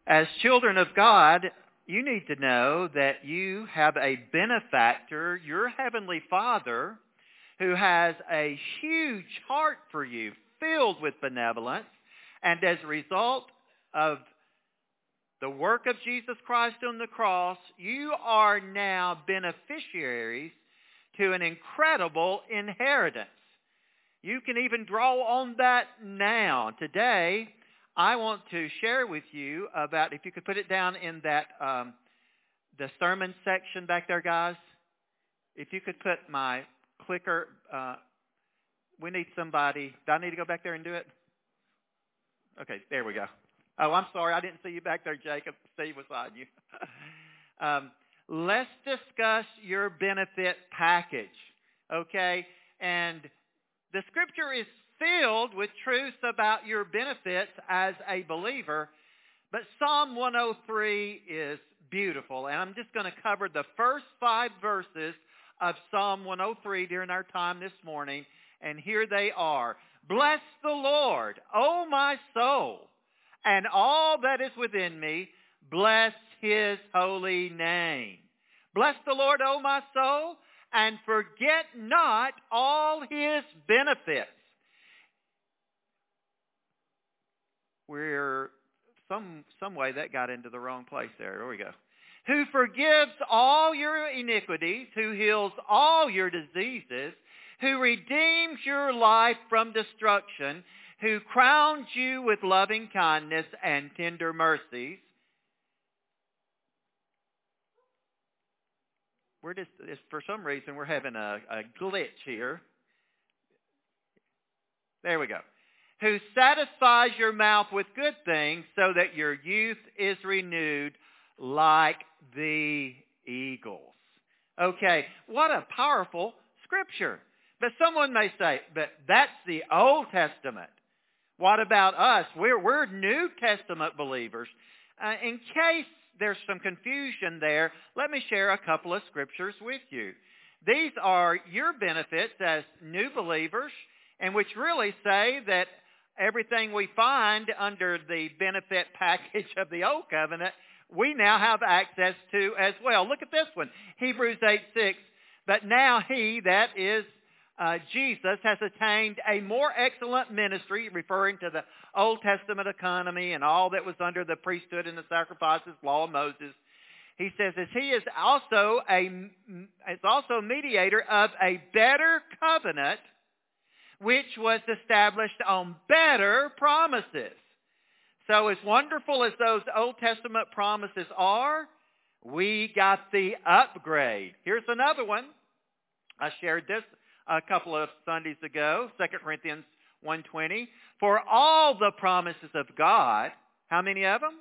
As children of God, you need to know that you have a benefactor, your Heavenly Father, who has a huge heart for you, filled with benevolence. And as a result of the work of Jesus Christ on the cross, you are now beneficiaries to an incredible inheritance. You can even draw on that now. Today, I want to share with you about, if you could put it down in that, the sermon section back there, guys. If you could put my clicker, we need somebody. Do I need to go back there and do it? Okay, there we go. Oh, I'm sorry. I didn't see you back there, Jacob. Steve was on you. Let's discuss your benefit package, okay? And the scripture is filled with truths about your benefits as a believer, but Psalm 103 is beautiful. And I'm just going to cover the first 5 verses of Psalm 103 during our time this morning. And here they are. Bless the Lord, O my soul, and all that is within me, bless his holy name. Bless the Lord, O my soul, and forget not all his benefits. We're some way that got into the wrong place there. There we go. Who forgives all your iniquities, who heals all your diseases, who redeems your life from destruction, who crowns you with loving kindness and tender mercies. For some reason, we're having a glitch here. There we go. Who satisfies your mouth with good things so that your youth is renewed like the eagles. Okay, what a powerful scripture. But someone may say, but that's the Old Testament. What about us? We're New Testament believers. In case there's some confusion there, let me share a couple of scriptures with you. These are your benefits as new believers, and which really say that everything we find under the benefit package of the Old Covenant, we now have access to as well. Look at this one, Hebrews 8:6. But now he, that is Jesus, has attained a more excellent ministry, referring to the Old Testament economy and all that was under the priesthood and the sacrifices, law of Moses. He says, as he is also a mediator of a better covenant, which was established on better promises. So as wonderful as those Old Testament promises are, we got the upgrade. Here's another one. I shared this a couple of Sundays ago, 2 Corinthians 1:20. For all the promises of God, how many of them?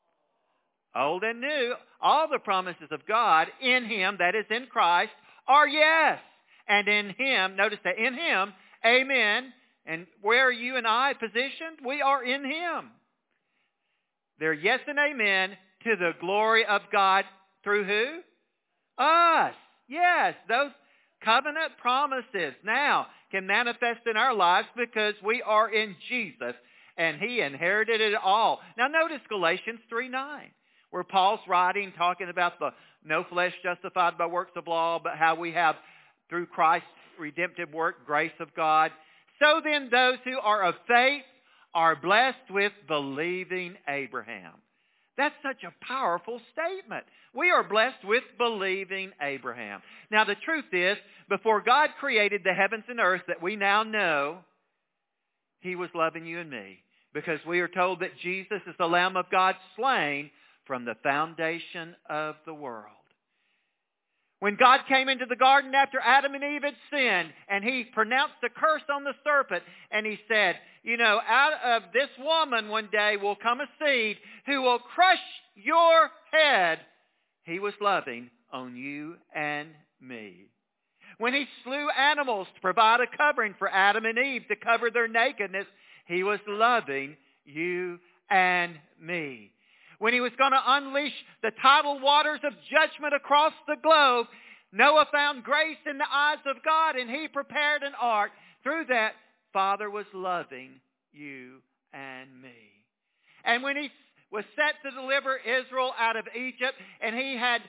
Old and new. All the promises of God in him, that is in Christ, are yes. And in him, notice that, in him, amen. And where are you and I positioned? We are in him. They're yes and amen to the glory of God through who? Us. Yes, those covenant promises now can manifest in our lives because we are in Jesus and he inherited it all. Now notice Galatians 3:9, where Paul's writing, talking about the no flesh justified by works of law, but how we have through Christ's redemptive work, grace of God. So then those who are of faith are blessed with believing Abraham. That's such a powerful statement. We are blessed with believing Abraham. Now the truth is, before God created the heavens and earth that we now know, he was loving you and me. Because we are told that Jesus is the Lamb of God slain from the foundation of the world. When God came into the garden after Adam and Eve had sinned, and he pronounced a curse on the serpent, and he said, out of this woman one day will come a seed who will crush your head. He was loving on you and me. When he slew animals to provide a covering for Adam and Eve to cover their nakedness, he was loving you and me. When he was going to unleash the tidal waters of judgment across the globe, Noah found grace in the eyes of God, and he prepared an ark. Through that, Father was loving you and me. And when he was set to deliver Israel out of Egypt, and he had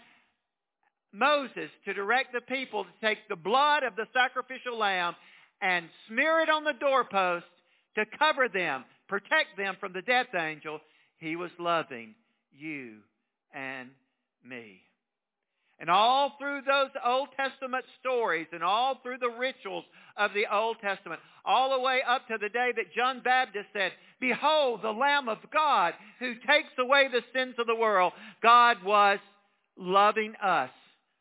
Moses to direct the people to take the blood of the sacrificial lamb and smear it on the doorpost to cover them, protect them from the death angel. He was loving you and me. And all through those Old Testament stories and all through the rituals of the Old Testament, all the way up to the day that John Baptist said, "Behold, the Lamb of God who takes away the sins of the world," God was loving us.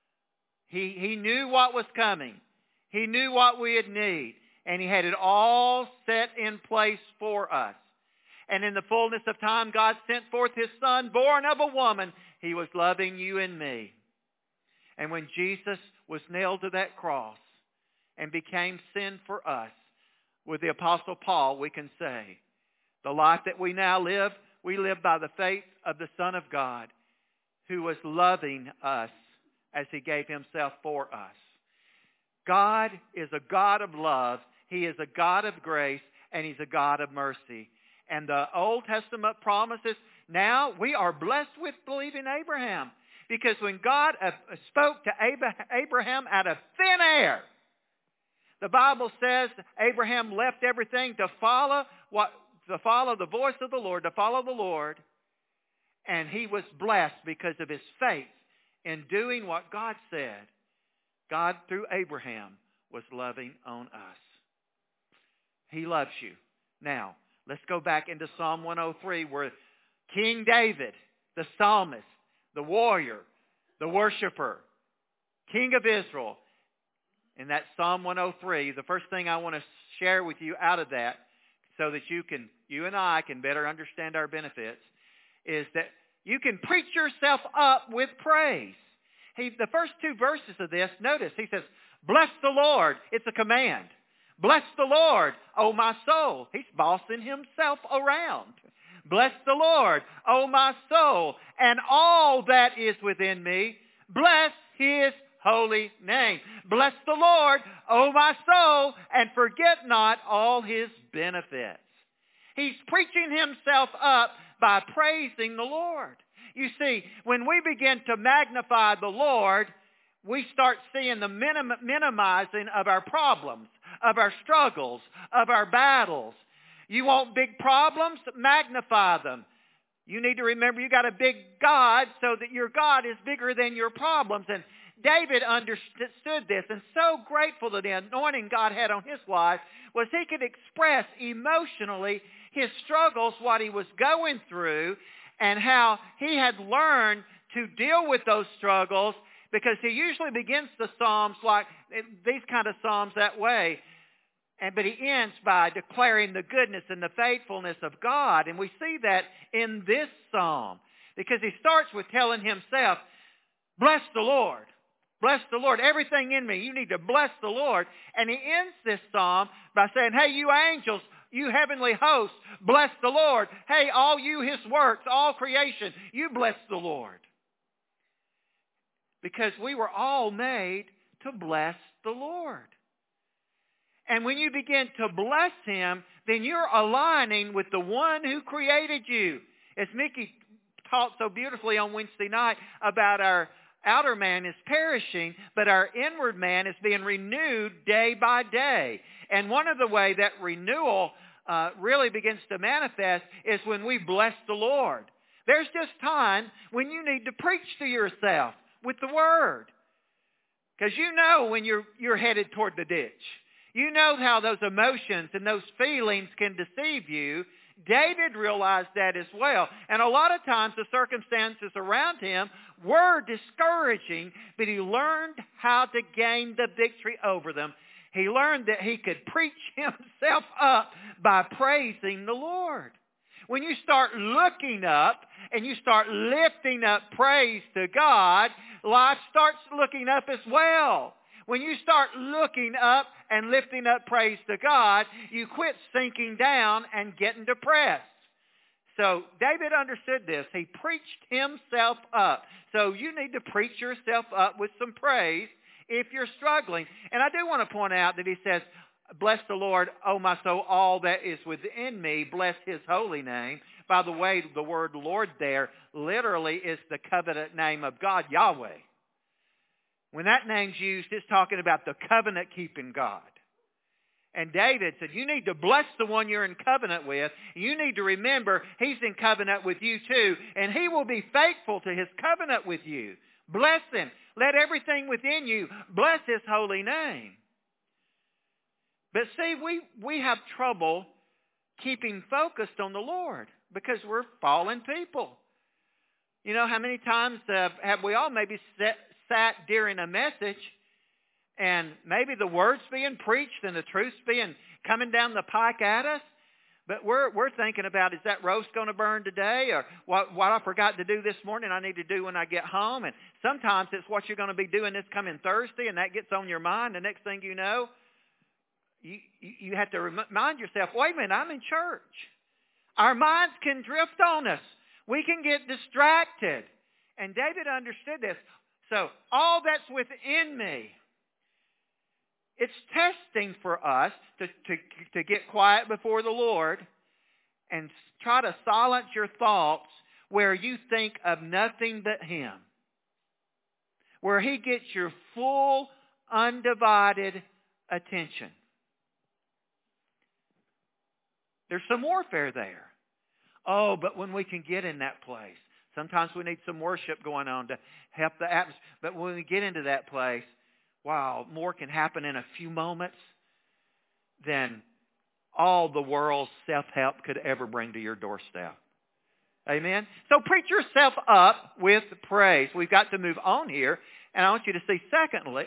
He knew what was coming. He knew what we'd need. And He had it all set in place for us. And in the fullness of time, God sent forth His Son, born of a woman. He was loving you and me. And when Jesus was nailed to that cross and became sin for us, with the Apostle Paul, we can say, the life that we now live, we live by the faith of the Son of God, who was loving us as He gave Himself for us. God is a God of love. He is a God of grace, and He's a God of mercy. And the Old Testament promises, now we are blessed with believing Abraham. Because when God spoke to Abraham out of thin air, the Bible says Abraham left everything to follow the voice of the Lord, to follow the Lord. And he was blessed because of his faith in doing what God said. God, through Abraham, was loving on us. He loves you. Now, let's go back into Psalm 103 where King David, the psalmist, the warrior, the worshiper, King of Israel. In that Psalm 103, the first thing I want to share with you out of that, so that you and I can better understand our benefits, is that you can preach yourself up with praise. The first two verses of this, notice, he says, "Bless the Lord." It's a command. "Bless the Lord, O my soul." He's bossing himself around. "Bless the Lord, O my soul, and all that is within me. Bless His holy name. Bless the Lord, O my soul, and forget not all His benefits." He's preaching himself up by praising the Lord. You see, when we begin to magnify the Lord, we start seeing the minimizing of our problems, of our struggles, of our battles. You want big problems? Magnify them. You need to remember you got a big God, so that your God is bigger than your problems. And David understood this, and so grateful to the anointing God had on his life was he could express emotionally his struggles, what he was going through, and how he had learned to deal with those struggles, because he usually begins the Psalms like these kind of Psalms that way. But he ends by declaring the goodness and the faithfulness of God. And we see that in this psalm, because he starts with telling himself, "Bless the Lord. Bless the Lord. Everything in me, you need to bless the Lord." And he ends this psalm by saying, "Hey, you angels, you heavenly hosts, bless the Lord. Hey, all you His works, all creation, you bless the Lord." Because we were all made to bless the Lord. And when you begin to bless Him, then you're aligning with the one who created you. As Mickey taught so beautifully on Wednesday night about our outer man is perishing, but our inward man is being renewed day by day. And one of the way that renewal really begins to manifest is when we bless the Lord. There's just time when you need to preach to yourself with the Word. Because you know when you're headed toward the ditch. You know how those emotions and those feelings can deceive you. David realized that as well. And a lot of times the circumstances around him were discouraging, but he learned how to gain the victory over them. He learned that he could preach himself up by praising the Lord. When you start looking up and you start lifting up praise to God, life starts looking up as well. When you start looking up and lifting up praise to God, you quit sinking down and getting depressed. So David understood this. He preached himself up. So you need to preach yourself up with some praise if you're struggling. And I do want to point out that he says, "Bless the Lord, O my soul, all that is within me. Bless His holy name." By the way, the word Lord there literally is the covenant name of God, Yahweh. When that name's used, it's talking about the covenant-keeping God. And David said, you need to bless the one you're in covenant with. You need to remember he's in covenant with you too. And he will be faithful to his covenant with you. Bless him. Let everything within you bless his holy name. But see, we have trouble keeping focused on the Lord because we're fallen people. You know, how many times have we all maybe sat during a message and maybe the word's being preached and the truth's being coming down the pike at us, but we're thinking about, is that roast going to burn today? Or what I forgot to do this morning I need to do when I get home. And sometimes it's what you're going to be doing this coming Thursday, and that gets on your mind. The next thing you know, you have to remind yourself, wait a minute, I'm in church. Our minds can drift on us. We can get distracted. And David understood this. So all that's within me, it's testing for us to get quiet before the Lord and try to silence your thoughts where you think of nothing but Him. Where He gets your full, undivided attention. There's some warfare there. Oh, but when we can get in that place, sometimes we need some worship going on to help the atmosphere. But when we get into that place, wow, more can happen in a few moments than all the world's self-help could ever bring to your doorstep. Amen? So preach yourself up with praise. We've got to move on here. And I want you to see secondly,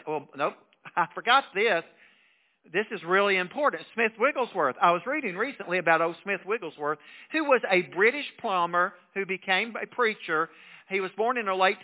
I forgot this. This is really important. Smith Wigglesworth. I was reading recently about old Smith Wigglesworth, who was a British plumber who became a preacher. He was born in the late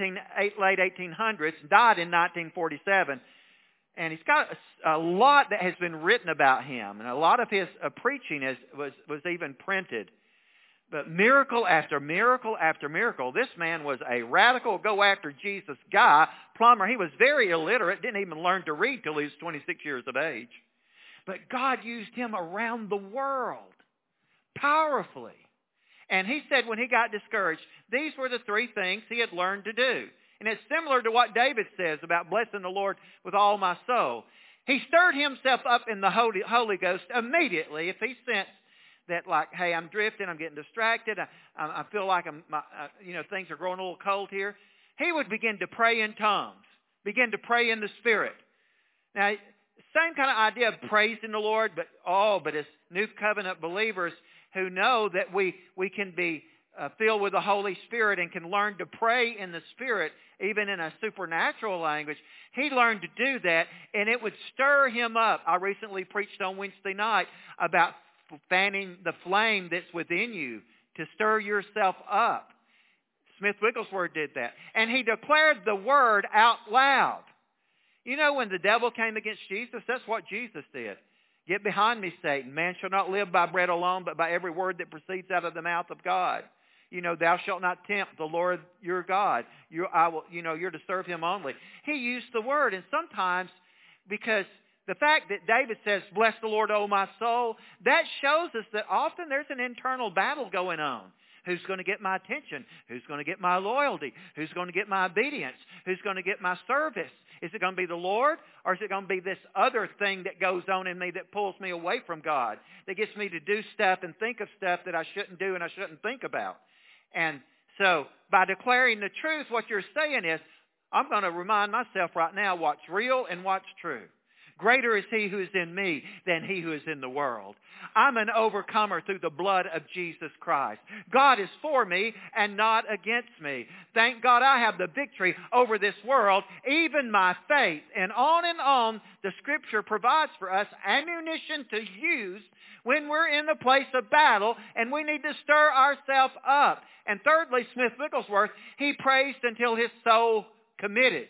1800s, died in 1947. And he's got a lot that has been written about him. And a lot of his preaching was even printed. But miracle after miracle after miracle. This man was a radical, go-after-Jesus guy, plumber. He was very illiterate, didn't even learn to read till he was 26 years of age. But God used him around the world powerfully. And he said when he got discouraged, these were the three things he had learned to do. And it's similar to what David says about blessing the Lord with all my soul. He stirred himself up in the Holy Ghost immediately if he sensed that, like, hey, I'm drifting, I'm getting distracted, I feel like things are growing a little cold here. He would begin to pray in tongues, begin to pray in the Spirit. Now, same kind of idea of praising the Lord, but as new covenant believers who know that we can be filled with the Holy Spirit and can learn to pray in the Spirit, even in a supernatural language. He learned to do that, and it would stir him up. I recently preached on Wednesday night about fanning the flame that's within you to stir yourself up. Smith Wigglesworth did that. And he declared the word out loud. You know, when the devil came against Jesus, that's what Jesus did. Get behind me, Satan. Man shall not live by bread alone, but by every word that proceeds out of the mouth of God. You know, thou shalt not tempt the Lord your God. You're to serve him only. He used the word. And sometimes, because the fact that David says, bless the Lord, O my soul, that shows us that often there's an internal battle going on. Who's going to get my attention? Who's going to get my loyalty? Who's going to get my obedience? Who's going to get my service? Is it going to be the Lord, or is it going to be this other thing that goes on in me that pulls me away from God, that gets me to do stuff and think of stuff that I shouldn't do and I shouldn't think about? And so by declaring the truth, what you're saying is, I'm going to remind myself right now what's real and what's true. Greater is he who is in me than he who is in the world. I'm an overcomer through the blood of Jesus Christ. God is for me and not against me. Thank God I have the victory over this world, even my faith. And on the Scripture provides for us ammunition to use when we're in the place of battle and we need to stir ourselves up. And thirdly, Smith Wigglesworth, he praised until his soul submitted.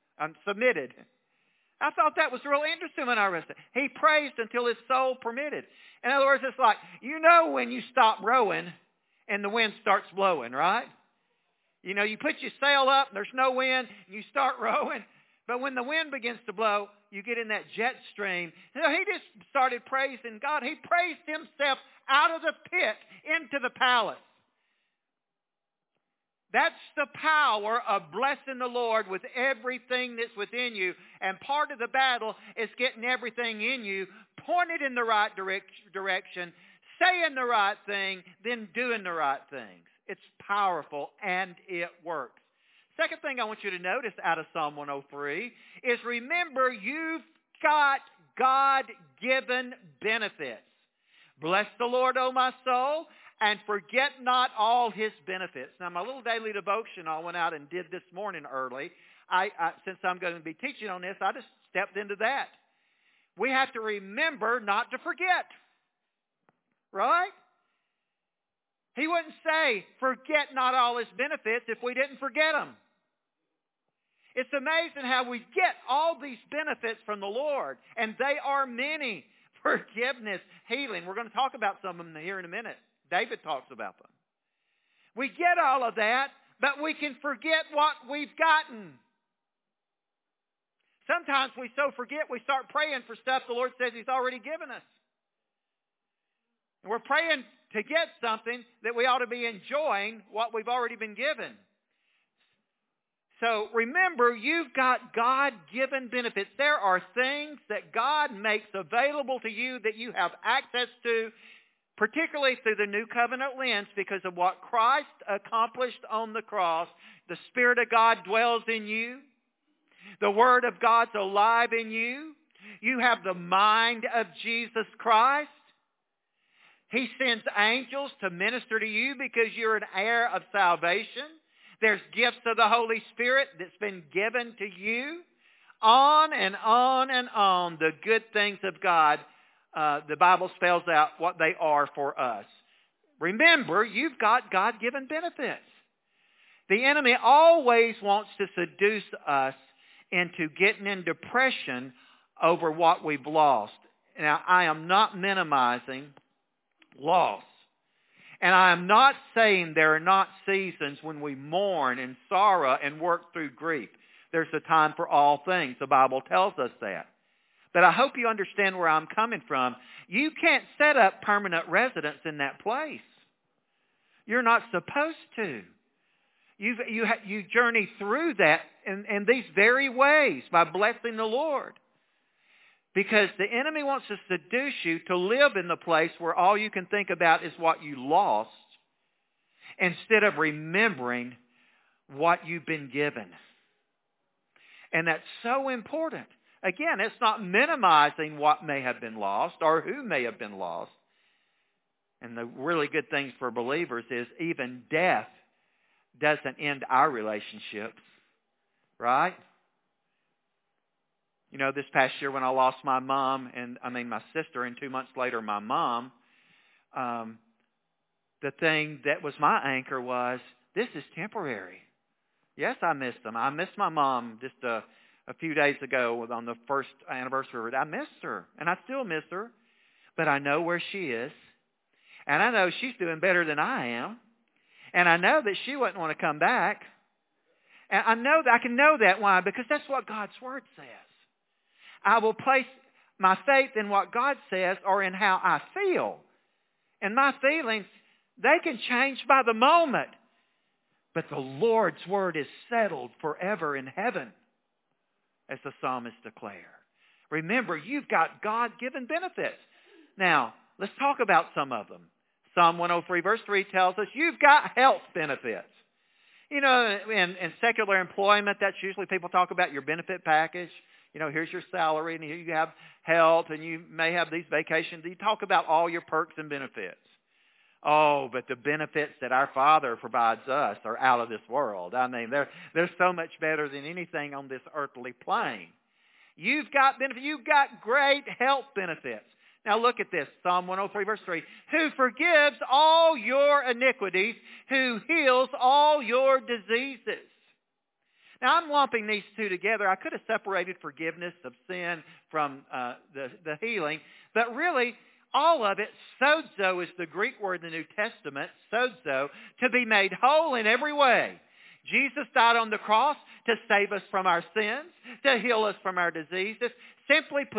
I thought that was real interesting when I read it. He praised until his soul permitted. In other words, it's like, you know when you stop rowing and the wind starts blowing, right? You know, you put your sail up, and there's no wind, and you start rowing. But when the wind begins to blow, you get in that jet stream. You know, he just started praising God. He praised himself out of the pit into the palace. That's the power of blessing the Lord with everything that's within you. And part of the battle is getting everything in you pointed in the right direction, saying the right thing, then doing the right things. It's powerful and it works. Second thing I want you to notice out of Psalm 103 is remember you've got God-given benefits. Bless the Lord, O my soul, and forget not all His benefits. Now, my little daily devotion I went out and did this morning early. Since I'm going to be teaching on this, I just stepped into that. We have to remember not to forget. Right? He wouldn't say, forget not all His benefits if we didn't forget them. It's amazing how we get all these benefits from the Lord, and they are many. Forgiveness, healing. We're going to talk about some of them here in a minute. David talks about them. We get all of that, but we can forget what we've gotten. Sometimes we so forget we start praying for stuff the Lord says He's already given us. And we're praying to get something that we ought to be enjoying what we've already been given. So remember, you've got God-given benefits. There are things that God makes available to you that you have access to, particularly through the New Covenant lens, because of what Christ accomplished on the cross. The Spirit of God dwells in you. The Word of God's alive in you. You have the mind of Jesus Christ. He sends angels to minister to you because you're an heir of salvation. There's gifts of the Holy Spirit that's been given to you. On and on and on, the good things of God. The Bible spells out what they are for us. Remember, you've got God-given benefits. The enemy always wants to seduce us into getting in depression over what we've lost. Now, I am not minimizing loss. And I am not saying there are not seasons when we mourn and sorrow and work through grief. There's a time for all things. The Bible tells us that. But I hope you understand where I'm coming from. You can't set up permanent residence in that place. You're not supposed to. You journey through that in these very ways by blessing the Lord. Because the enemy wants to seduce you to live in the place where all you can think about is what you lost instead of remembering what you've been given. And that's so important. Again, it's not minimizing what may have been lost or who may have been lost. And the really good thing for believers is even death doesn't end our relationships, right? You know, this past year when I lost my mom, my sister, and 2 months later my mom, the thing that was my anchor was, this is temporary. Yes, I missed them. I missed my mom just a few days ago on the first anniversary. I missed her, and I still miss her, but I know where she is, and I know she's doing better than I am, and I know that she wouldn't want to come back, and I can know that. Why? Because that's what God's Word says. I will place my faith in what God says or in how I feel. And my feelings, they can change by the moment. But the Lord's Word is settled forever in heaven, as the psalmist declared. Remember, you've got God-given benefits. Now, let's talk about some of them. Psalm 103 verse 3 tells us you've got health benefits. You know, in secular employment, that's usually people talk about your benefit package. You know, here's your salary, and here you have health, and you may have these vacations. You talk about all your perks and benefits. Oh, but the benefits that our Father provides us are out of this world. I mean, they're so much better than anything on this earthly plane. You've got benefits. You've got great health benefits. Now look at this, Psalm 103, verse 3. Who forgives all your iniquities, who heals all your diseases. Now, I'm lumping these two together. I could have separated forgiveness of sin from the healing, but really, all of it, sozo is the Greek word in the New Testament, sozo, to be made whole in every way. Jesus died on the cross to save us from our sins, to heal us from our diseases. Simply put,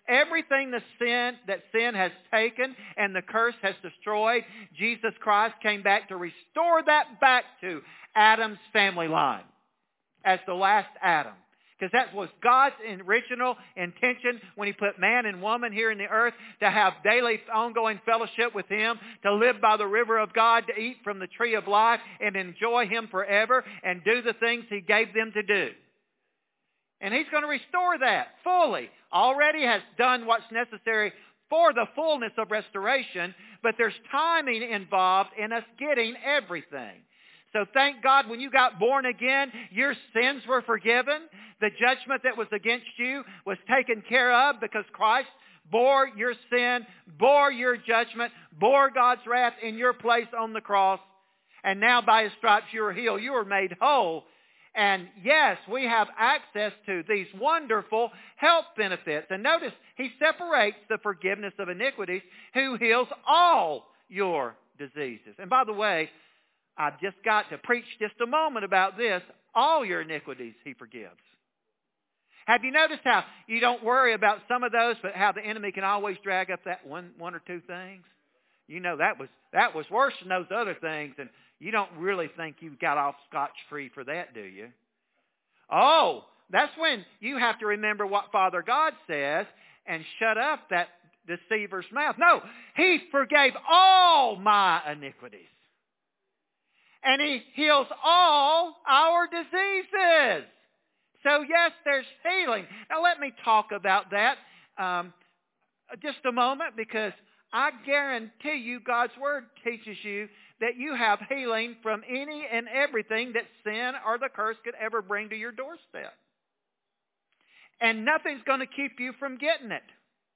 everything that sin has taken and the curse has destroyed, Jesus Christ came back to restore that back to Adam's family line as the last Adam. Because that was God's original intention when He put man and woman here in the earth, to have daily ongoing fellowship with Him, to live by the river of God, to eat from the tree of life and enjoy Him forever and do the things He gave them to do. And He's going to restore that fully. Already has done what's necessary for the fullness of restoration, but there's timing involved in us getting everything. So thank God when you got born again, your sins were forgiven. The judgment that was against you was taken care of because Christ bore your sin, bore your judgment, bore God's wrath in your place on the cross. And now by His stripes you are healed. You are made whole. And yes, we have access to these wonderful health benefits. And notice, He separates the forgiveness of iniquities, who heals all your diseases. And by the way, I've just got to preach just a moment about this. All your iniquities He forgives. Have you noticed how you don't worry about some of those, but how the enemy can always drag up that one or two things? You know, that was worse than those other things, and you don't really think you got off scotch-free for that, do you? Oh, that's when you have to remember what Father God says and shut up that deceiver's mouth. No, He forgave all my iniquities. And He heals all our diseases. So yes, there's healing. Now let me talk about that just a moment, because I guarantee you God's Word teaches you that you have healing from any and everything that sin or the curse could ever bring to your doorstep. And nothing's going to keep you from getting it.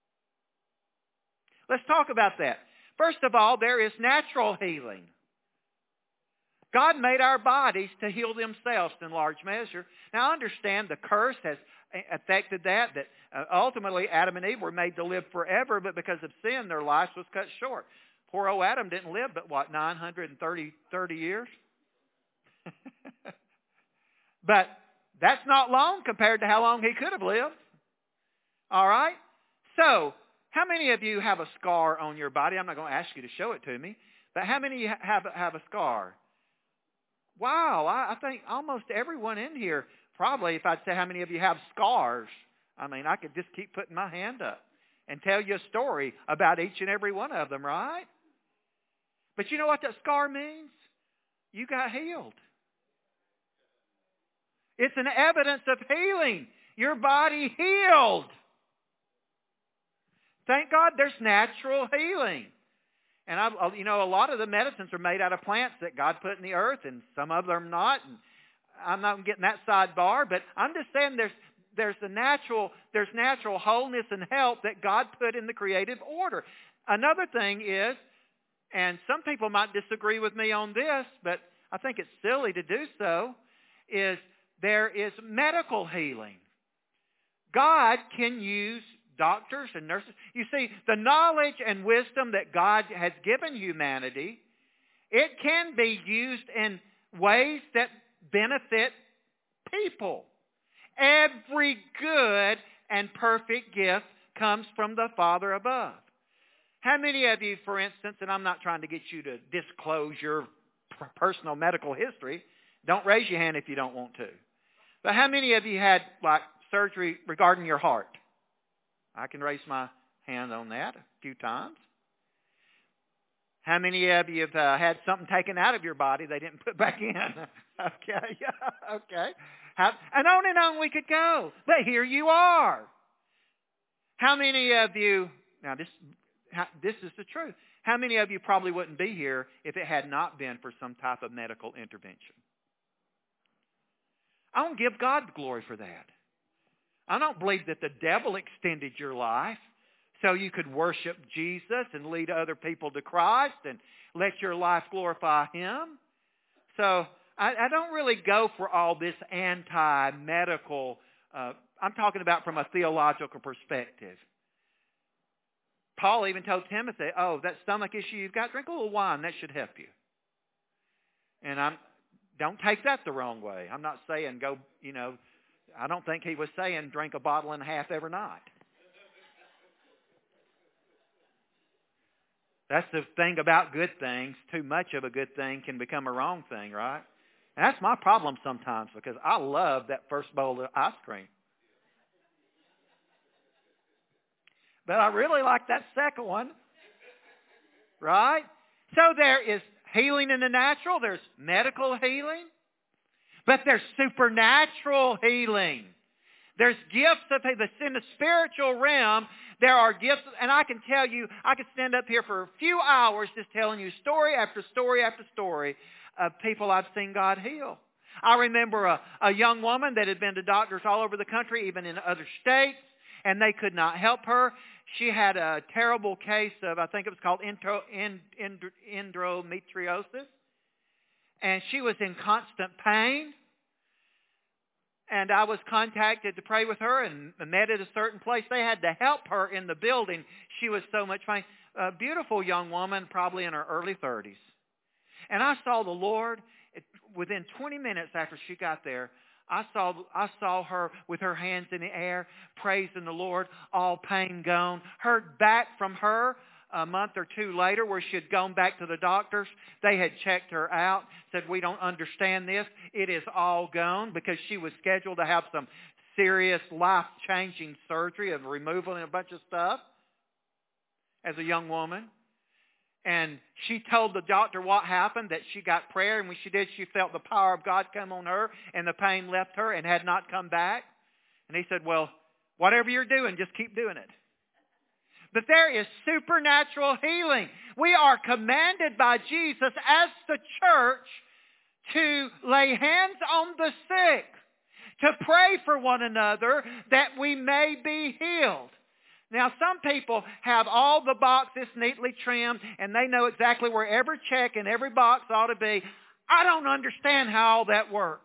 Let's talk about that. First of all, there is natural healing. God made our bodies to heal themselves in large measure. Now understand the curse has affected that ultimately Adam and Eve were made to live forever, but because of sin their life was cut short. Poor old Adam didn't live but 930 years? But that's not long compared to how long he could have lived. All right? So, how many of you have a scar on your body? I'm not going to ask you to show it to me, but how many have a scar? Wow, I think almost everyone in here, probably if I'd say how many of you have scars, I mean, I could just keep putting my hand up and tell you a story about each and every one of them, right? But you know what that scar means? You got healed. It's an evidence of healing. Your body healed. Thank God there's natural healing. And a lot of the medicines are made out of plants that God put in the earth, and some of them not. And I'm not getting that sidebar, but I'm just saying there's natural wholeness and health that God put in the creative order. Another thing is, and some people might disagree with me on this, but I think it's silly to do so, is there is medical healing. God can use doctors and nurses. You see, the knowledge and wisdom that God has given humanity, it can be used in ways that benefit people. Every good and perfect gift comes from the Father above. How many of you, for instance, and I'm not trying to get you to disclose your personal medical history, don't raise your hand if you don't want to, but how many of you had surgery regarding your heart? I can raise my hand on that a few times. How many of you have had something taken out of your body they didn't put back in? Okay, okay. And on we could go. But here you are. How many of you, now this is the truth. How many of you probably wouldn't be here if it had not been for some type of medical intervention? I don't give God the glory for that. I don't believe that the devil extended your life so you could worship Jesus and lead other people to Christ and let your life glorify Him. So I don't really go for all this anti-medical, I'm talking about from a theological perspective. Paul even told Timothy, that stomach issue you've got, drink a little wine, that should help you. And don't take that the wrong way. I'm not saying go, I don't think he was saying drink a bottle and a half every night. That's the thing about good things. Too much of a good thing can become a wrong thing, right? And that's my problem sometimes because I love that first bowl of ice cream. But I really like that second one. Right? So there is healing in the natural. There's medical healing. But there's supernatural healing. There's gifts of healing. In the spiritual realm, there are gifts. And I can tell you, I could stand up here for a few hours just telling you story after story after story of people I've seen God heal. I remember a young woman that had been to doctors all over the country, even in other states, and they could not help her. She had a terrible case of, I think it was called endometriosis. And she was in constant pain. And I was contacted to pray with her and met at a certain place. They had to help her in the building. She was so much pain. A beautiful young woman, probably in her early 30s. And I saw the Lord within 20 minutes after she got there. I saw her with her hands in the air, praising the Lord, all pain gone. Heard back from her a month or two later where she had gone back to the doctors. They had checked her out, said, we don't understand this. It is all gone, because she was scheduled to have some serious life-changing surgery of removal and a bunch of stuff as a young woman. And she told the doctor what happened, that she got prayer, and when she did, she felt the power of God come on her, and the pain left her and had not come back. And he said, well, whatever you're doing, just keep doing it. But there is supernatural healing. We are commanded by Jesus as the church to lay hands on the sick, to pray for one another that we may be healed. Now, some people have all the boxes neatly trimmed, and they know exactly where every check in every box ought to be. I don't understand how all that works.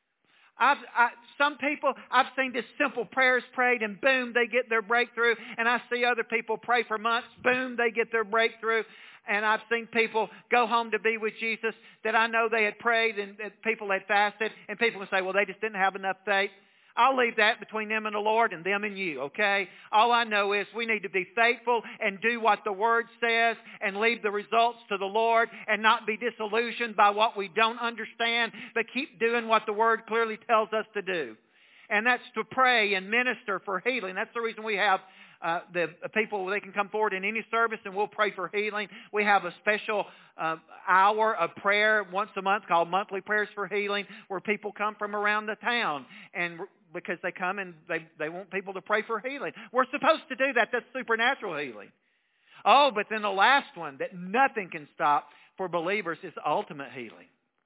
Some people, I've seen just simple prayers prayed, and boom, they get their breakthrough. And I see other people pray for months, boom, they get their breakthrough. And I've seen people go home to be with Jesus that I know they had prayed, and people had fasted, and people would say, well, they just didn't have enough faith. I'll leave that between them and the Lord and them and you, okay? All I know is we need to be faithful and do what the Word says and leave the results to the Lord and not be disillusioned by what we don't understand, but keep doing what the Word clearly tells us to do. And that's to pray and minister for healing. That's the reason we have the people, they can come forward in any service and we'll pray for healing. We have a special hour of prayer once a month called Monthly Prayers for Healing, where people come from around the town, and because they come and they want people to pray for healing. We're supposed to do that. That's supernatural healing. Oh, but then the last one that nothing can stop for believers is ultimate healing.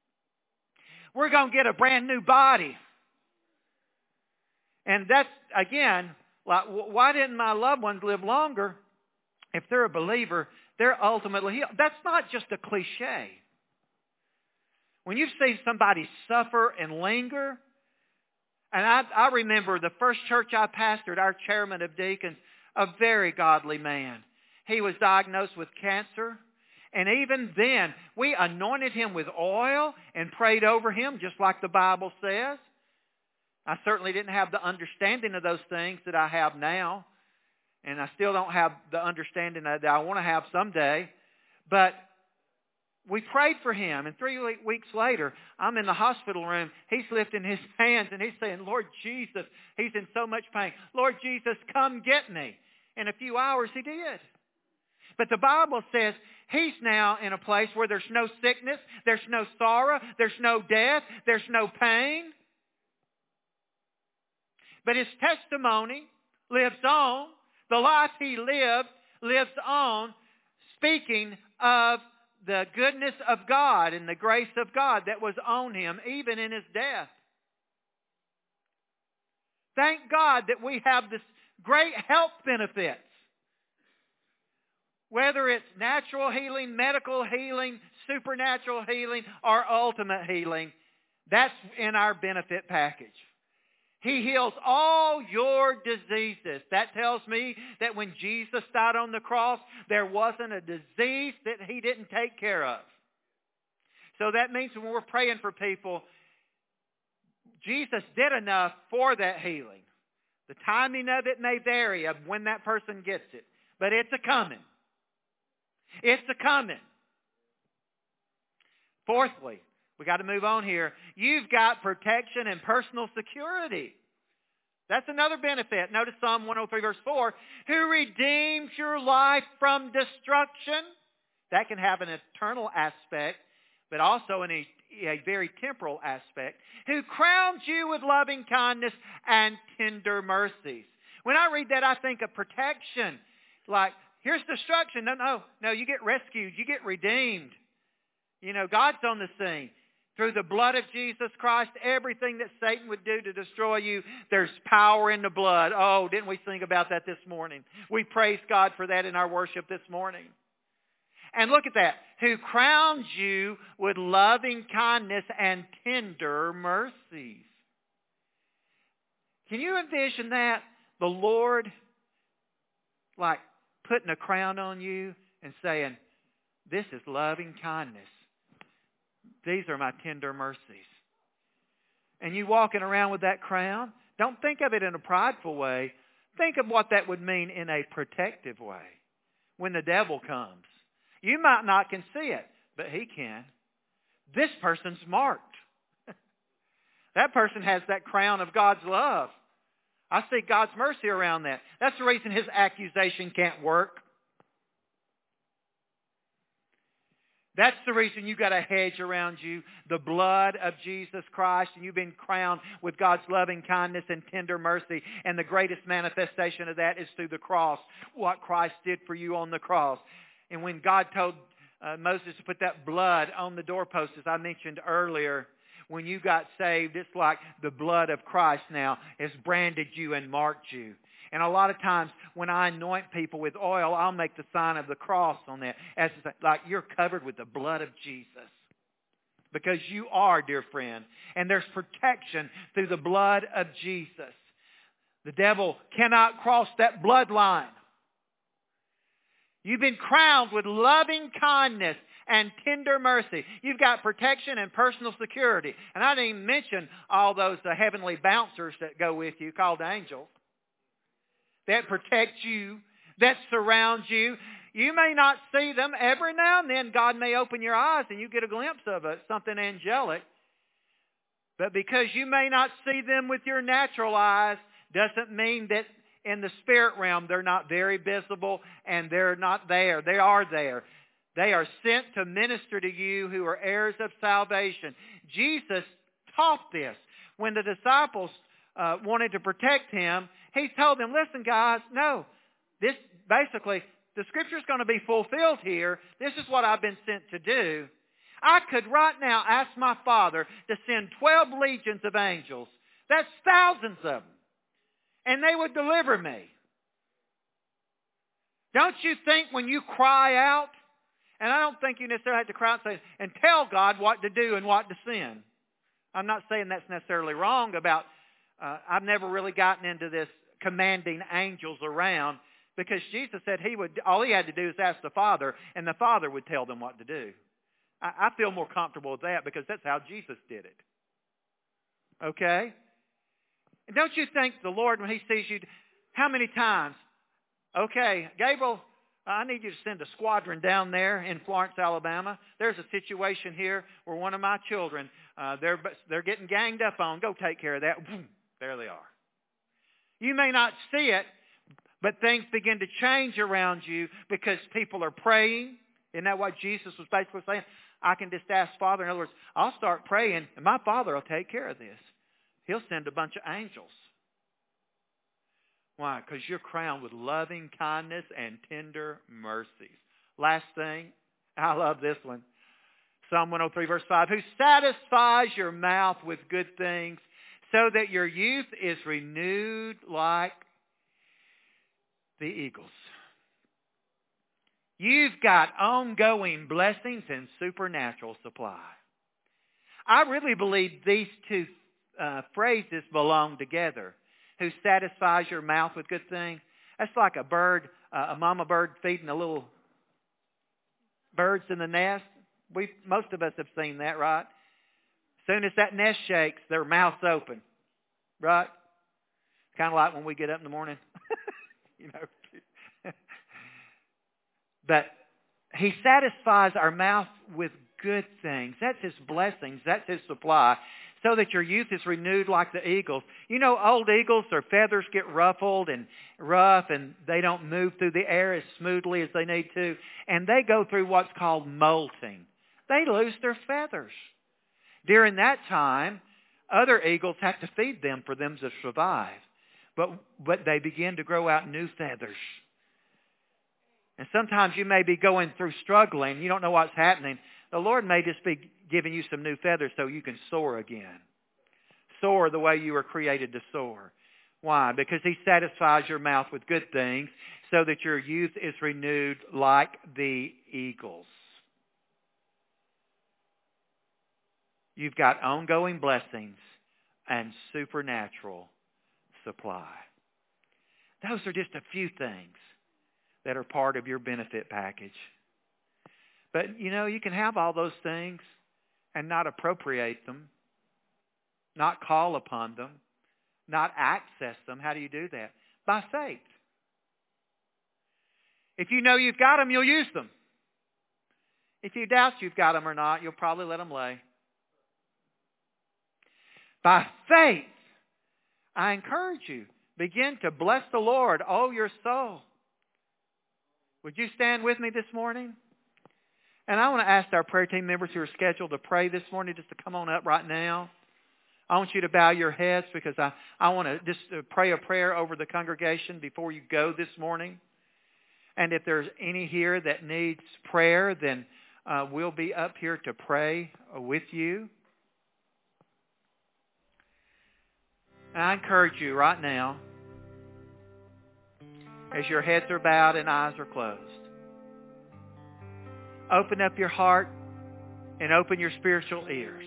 We're going to get a brand new body. And that's, again, like, why didn't my loved ones live longer? If they're a believer, they're ultimately healed. That's not just a cliche. When you see somebody suffer and linger, and I remember the first church I pastored, our chairman of deacons, a very godly man. He was diagnosed with cancer. And even then, we anointed him with oil and prayed over him, just like the Bible says. I certainly didn't have the understanding of those things that I have now. And I still don't have the understanding that I want to have someday. But we prayed for him, and 3 weeks later, I'm in the hospital room. He's lifting his hands, and he's saying, Lord Jesus, he's in so much pain. Lord Jesus, come get me. In a few hours, he did. But the Bible says he's now in a place where there's no sickness, there's no sorrow, there's no death, there's no pain. But his testimony lives on. The life he lived lives on, speaking of the goodness of God and the grace of God that was on him, even in his death. Thank God that we have this great health benefits. Whether it's natural healing, medical healing, supernatural healing, or ultimate healing, that's in our benefit package. He heals all your diseases. That tells me that when Jesus died on the cross, there wasn't a disease that he didn't take care of. So that means when we're praying for people, Jesus did enough for that healing. The timing of it may vary of when that person gets it, but it's a coming. It's a coming. Fourthly, we got to move on here. You've got protection and personal security. That's another benefit. Notice Psalm 103 verse 4. Who redeems your life from destruction. That can have an eternal aspect, but also a very temporal aspect. Who crowns you with loving kindness and tender mercies. When I read that, I think of protection. Like, here's destruction. No, you get rescued. You get redeemed. You know, God's on the scene. Through the blood of Jesus Christ, everything that Satan would do to destroy you, there's power in the blood. Oh, didn't we think about that this morning? We praise God for that in our worship this morning. And look at that. Who crowns you with loving kindness and tender mercies. Can you envision that? The Lord, like, putting a crown on you and saying, this is loving kindness. These are my tender mercies. And you walking around with that crown, don't think of it in a prideful way. Think of what that would mean in a protective way. When the devil comes, you might not can see it, but he can. This person's marked. That person has that crown of God's love. I see God's mercy around that. That's the reason his accusation can't work. That's the reason you got a hedge around you, the blood of Jesus Christ, and you've been crowned with God's loving kindness and tender mercy. And the greatest manifestation of that is through the cross, what Christ did for you on the cross. And when God told Moses to put that blood on the doorpost, as I mentioned earlier, when you got saved, it's like the blood of Christ now has branded you and marked you. And a lot of times when I anoint people with oil, I'll make the sign of the cross on that. As like you're covered with the blood of Jesus. Because you are, dear friend. And there's protection through the blood of Jesus. The devil cannot cross that bloodline. You've been crowned with loving kindness and tender mercy. You've got protection and personal security. And I didn't even mention all those heavenly bouncers that go with you called angels. That protect you, that surround you. You may not see them. Every now and then God may open your eyes and you get a glimpse of something angelic. But because you may not see them with your natural eyes, doesn't mean that in the spirit realm they're not very visible and they're not there. They are there. They are sent to minister to you who are heirs of salvation. Jesus taught this. When the disciples wanted to protect him, he told them, listen guys, no, this basically, the scripture's going to be fulfilled here. This is what I've been sent to do. I could right now ask my Father to send 12 legions of angels. That's thousands of them. And they would deliver me. Don't you think when you cry out, and I don't think you necessarily have to cry out and tell God what to do and what to send. I'm not saying that's necessarily wrong about, I've never really gotten into this commanding angels around, because Jesus said all he had to do is ask the Father, and the Father would tell them what to do. I feel more comfortable with that because that's how Jesus did it. Okay? And don't you think the Lord, when he sees you, how many times, okay, Gabriel, I need you to send a squadron down there in Florence, Alabama. There's a situation here where one of my children, they're getting ganged up on. Go take care of that. Boom, there they are. You may not see it, but things begin to change around you because people are praying. Isn't that what Jesus was basically saying? I can just ask Father. In other words, I'll start praying, and my Father will take care of this. He'll send a bunch of angels. Why? Because you're crowned with loving kindness and tender mercies. Last thing, I love this one. Psalm 103 verse 5. Who satisfies your mouth with good things so that your youth is renewed like the eagles. You've got ongoing blessings and supernatural supply. I really believe these two phrases belong together. Who satisfies your mouth with good things. That's like a bird, a mama bird feeding the little birds in the nest. Most of us have seen that, right? As soon as that nest shakes, their mouth's open, right? Kind of like when we get up in the morning, you know. But He satisfies our mouth with good things. That's His blessings. That's His supply. So that your youth is renewed like the eagles. You know, old eagles, their feathers get ruffled and rough, and they don't move through the air as smoothly as they need to. And they go through what's called molting. They lose their feathers. During that time, other eagles have to feed them for them to survive. But they begin to grow out new feathers. And sometimes you may be going through struggling. You don't know what's happening. The Lord may just be giving you some new feathers so you can soar again. Soar the way you were created to soar. Why? Because He satisfies your mouth with good things so that your youth is renewed like the eagles. You've got ongoing blessings and supernatural supply. Those are just a few things that are part of your benefit package. But, you know, you can have all those things and not appropriate them, not call upon them, not access them. How do you do that? By faith. If you know you've got them, you'll use them. If you doubt you've got them or not, you'll probably let them lay. By faith, I encourage you, begin to bless the Lord, oh your soul. Would you stand with me this morning? And I want to ask our prayer team members who are scheduled to pray this morning just to come on up right now. I want you to bow your heads because I want to just pray a prayer over the congregation before you go this morning. And if there's any here that needs prayer, then we'll be up here to pray with you. And I encourage you right now, as your heads are bowed and eyes are closed, open up your heart and open your spiritual ears.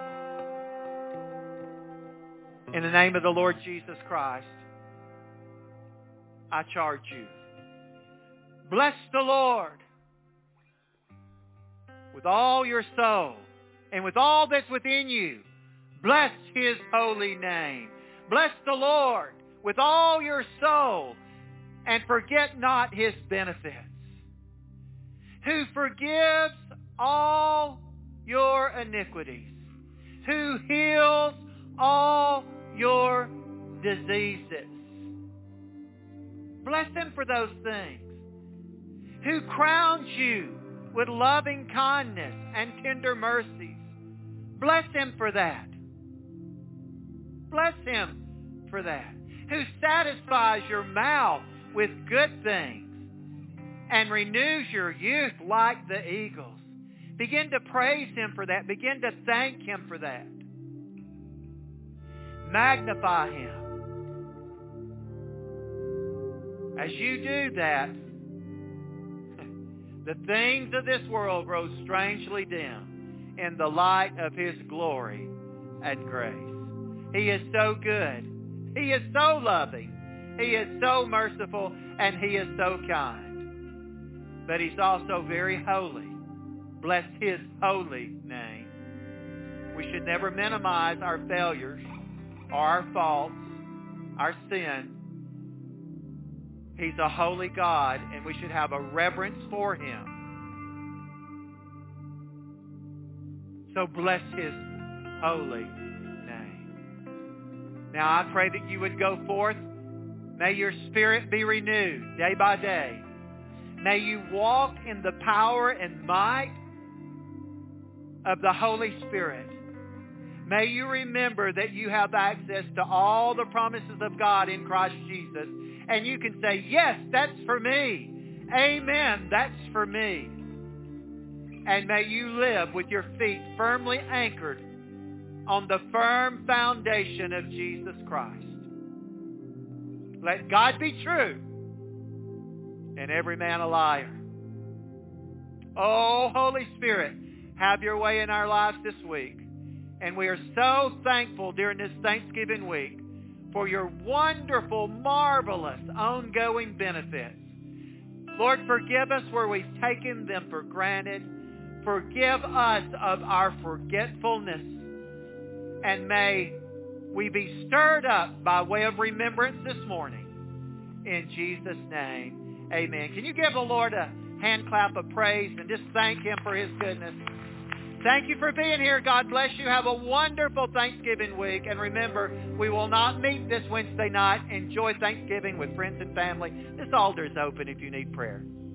In the name of the Lord Jesus Christ, I charge you. Bless the Lord with all your soul and with all that's within you. Bless His holy name. Bless the Lord with all your soul and forget not His benefits. Who forgives all your iniquities, who heals all your diseases. Bless Him for those things. Who crowns you with loving kindness and tender mercies. Bless Him for that. Bless Him for that. Who satisfies your mouth with good things and renews your youth like the eagles. Begin to praise Him for that. Begin to thank Him for that. Magnify Him. As you do that, the things of this world grow strangely dim in the light of His glory and grace. He is so good. He is so loving. He is so merciful, and He is so kind. But He's also very holy. Bless His holy name. We should never minimize our failures or our faults, our sin. He's a holy God, and we should have a reverence for Him. So bless His holy name. Now I pray that you would go forth. May your spirit be renewed day by day. May you walk in the power and might of the Holy Spirit. May you remember that you have access to all the promises of God in Christ Jesus. And you can say, yes, that's for me. Amen, that's for me. And may you live with your feet firmly anchored on the firm foundation of Jesus Christ. Let God be true and every man a liar. Oh, Holy Spirit, have your way in our lives this week. And we are so thankful during this Thanksgiving week for your wonderful, marvelous, ongoing benefits. Lord, forgive us where we've taken them for granted. Forgive us of our forgetfulness. And may we be stirred up by way of remembrance this morning. In Jesus' name, amen. Can you give the Lord a hand? hand clap of praise and just thank Him for His goodness. Thank you for being here. God bless you. Have a wonderful Thanksgiving week. And remember, we will not meet this Wednesday night. Enjoy Thanksgiving with friends and family. This altar is open if you need prayer.